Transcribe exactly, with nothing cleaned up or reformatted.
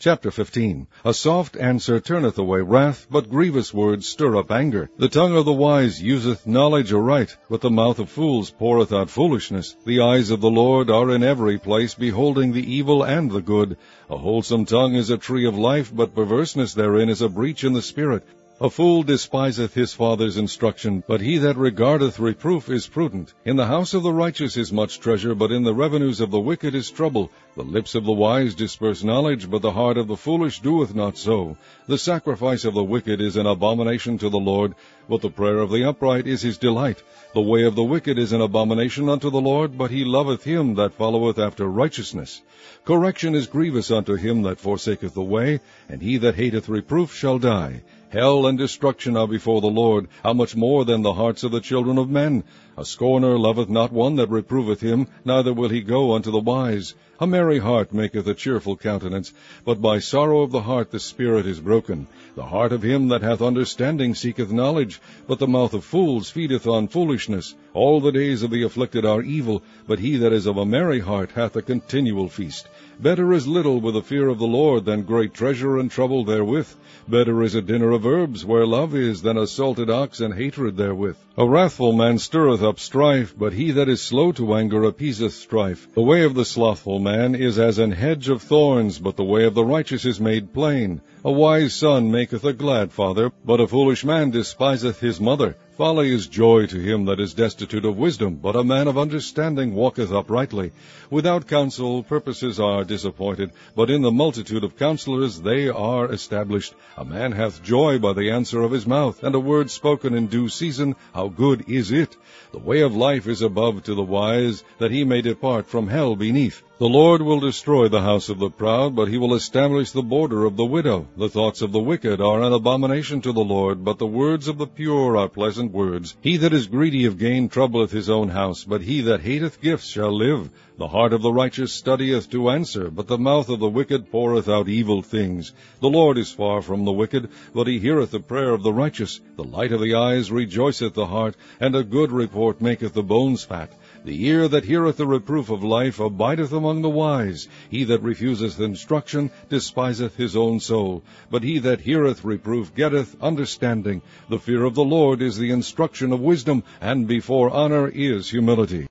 Chapter fifteen. A soft answer turneth away wrath, but grievous words stir up anger. The tongue of the wise useth knowledge aright, but the mouth of fools poureth out foolishness. The eyes of the Lord are in every place, beholding the evil and the good. A wholesome tongue is a tree of life, but perverseness therein is a breach in the spirit. A fool despiseth his father's instruction, but he that regardeth reproof is prudent. In the house of the righteous is much treasure, but in the revenues of the wicked is trouble. The lips of the wise disperse knowledge, but the heart of the foolish doeth not so. The sacrifice of the wicked is an abomination to the Lord, but the prayer of the upright is his delight. The way of the wicked is an abomination unto the Lord, but he loveth him that followeth after righteousness. Correction is grievous unto him that forsaketh the way, and he that hateth reproof shall die. Hell and destruction are before the Lord, how much more than the hearts of the children of men? A scorner loveth not one that reproveth him, neither will he go unto the wise. A merry heart maketh a cheerful countenance, but by sorrow of the heart the spirit is broken. The heart of him that hath understanding seeketh knowledge, but the mouth of fools feedeth on foolishness. All the days of the afflicted are evil, but he that is of a merry heart hath a continual feast. Better is little with the fear of the Lord than great treasure and trouble therewith. Better is a dinner of herbs where love is than a salted ox and hatred therewith. A wrathful man stirreth up strife, but he that is slow to anger appeaseth strife. The way of the slothful man is as an hedge of thorns, but the way of the righteous is made plain. A wise son maketh a glad father, but a foolish man despiseth his mother. Folly is joy to him that is destitute of wisdom, but a man of understanding walketh uprightly. Without counsel purposes are disappointed, but in the multitude of counselors they are established. A man hath joy by the answer of his mouth, and a word spoken in due season, how good is it! The way of life is above to the wise, that he may depart from hell beneath. The Lord will destroy the house of the proud, but he will establish the border of the widow. The thoughts of the wicked are an abomination to the Lord, but the words of the pure are pleasant words. He that is greedy of gain troubleth his own house, but he that hateth gifts shall live. The heart of the righteous studieth to answer, but the mouth of the wicked poureth out evil things. The Lord is far from the wicked, but he heareth the prayer of the righteous. The light of the eyes rejoiceth the heart, and a good report maketh the bones fat. The ear that heareth the reproof of life abideth among the wise. He that refuseth instruction despiseth his own soul, but he that heareth reproof getteth understanding. The fear of the Lord is the instruction of wisdom, and before honor is humility.